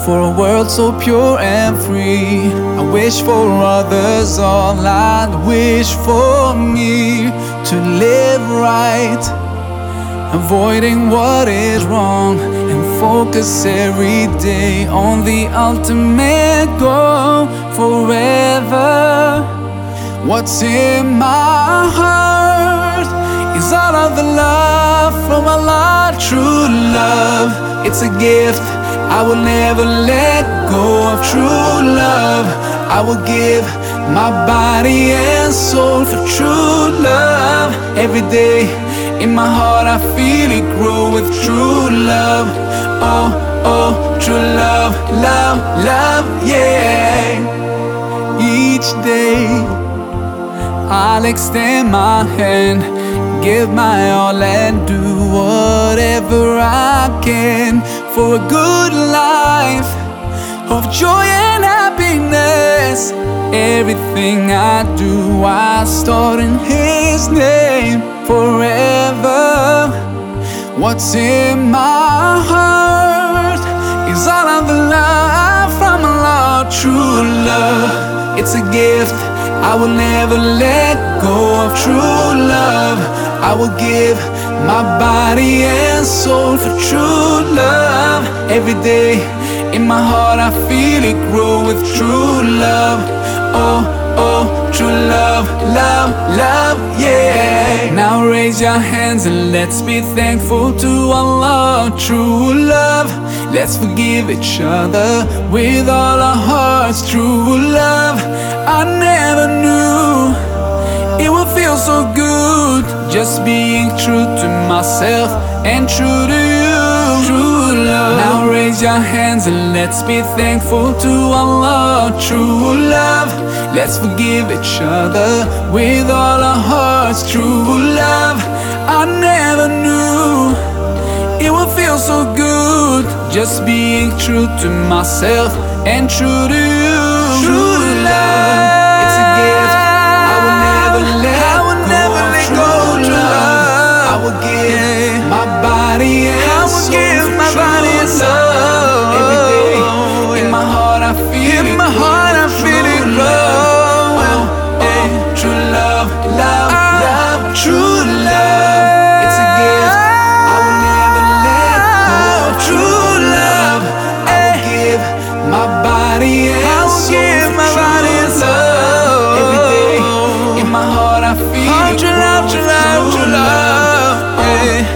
for a world so pure and free. I wish for others all I'd wish for me, to live right, avoiding what is wrong, and focus every day on the ultimate goal forever. What's in my heart is all of the love from Allah, true love. It's a gift, I will never let go of true love. I will give my body and soul for true love. Every day in my heart I feel it grow with true love. Oh, oh, true love, love, love, yeah. Each day I'll extend my hand, give my all and do whatever I can for a good life of joy and happiness. Everything I do, I start in His name forever. What's in my heart is all of the love from Allah, true love. It's a gift, I will never let go of true love. I will give my body and soul for true love. Every day in my heart I feel it grow with true love. Oh, oh, true love, love, love, yeah. Now raise your hands and let's be thankful to Allah, true love. Let's forgive each other with all our hearts, true love. I never knew it would feel so good, just being true to myself and true to you, true love. Now raise your hands and let's be thankful to Allah, true love. Let's forgive each other with all our hearts, true love. I never knew it would feel so good, just being true to myself and true to you, true love. It's a gift, I will never let go of true love. I will give my body and soul for true love. Every day in my heart I feel it grow. Oh, true love, love, love, true love. It's a gift, I will never let go of true love. I will give my body and soul for true love. Every day in my heart I feel it grow. True love,